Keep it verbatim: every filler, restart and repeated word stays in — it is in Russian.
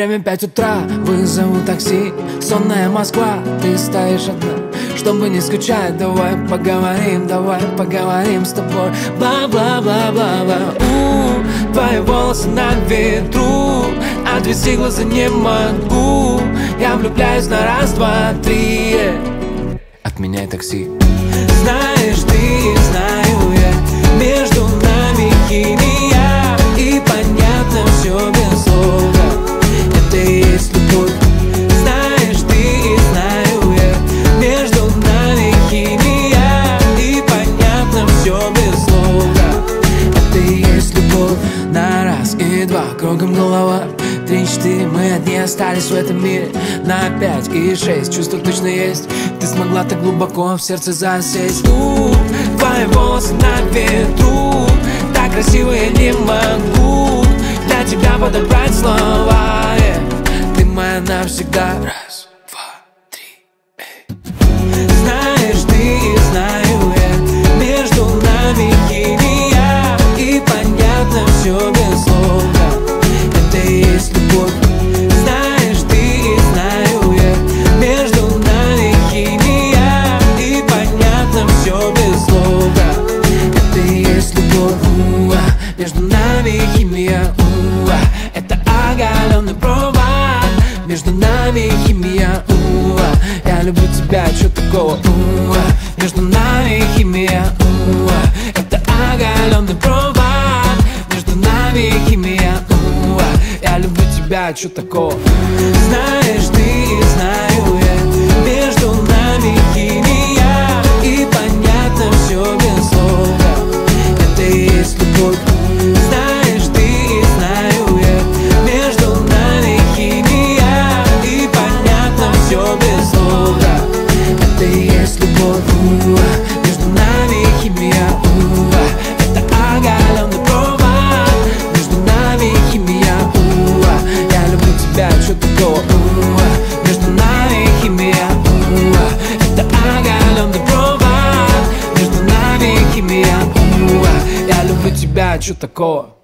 Время пять утра, вызову такси. Сонная Москва, ты стоишь одна. Чтобы не скучать, давай поговорим, давай поговорим с тобой. Бла-бла-бла-бла-бла. У, твои волосы на ветру, отвести глаза не могу. Я влюбляюсь на раз, два, три. Отменяй такси. Знаешь ты, знаю я, между нами химия, и понятно все без слов. Это и есть любовь. Знаешь ты, знаю я, между нами химия, и понятно все без слов. Это и есть любовь. На раз и два, кругом голова. Три, четыре, мы одни остались в этом мире. На пять и шесть, чувство точно есть. Ты смогла так глубоко в сердце засесть. У, твои волосы на ветру, так красиво я не могу для тебя подобрать слова. yeah. Ты моя навсегда. Раз, два, три, эй. Знаешь ты, знаю я, между нами химия, и понятно все без слов. Это и есть любовь. Знаешь ты, знаю я, между нами химия, и понятно все без слов. Это и есть любовь. У-а, между нами химия. У-а, это оголенный провод. Между нами химия. У-а, я люблю тебя, чё такого? У-а, между нами химия. У-а, это оголенный провод. Между нами химия. Я люблю тебя, чё такого? Знаешь ты, знаю я, между нами химия, и понятно все без слов. Это и есть любовь. Знаешь ты, знаю я, между нами химия, и понятно все без слов. Это и есть любовь. У-а, между нами химия. У-а, это оголенный провод. Между нами химия. Я люблю тебя, чё такого? У-а, между нами химия. У-а, это оголенный провод. Между нами химия. У-а, я люблю тебя, чё такого?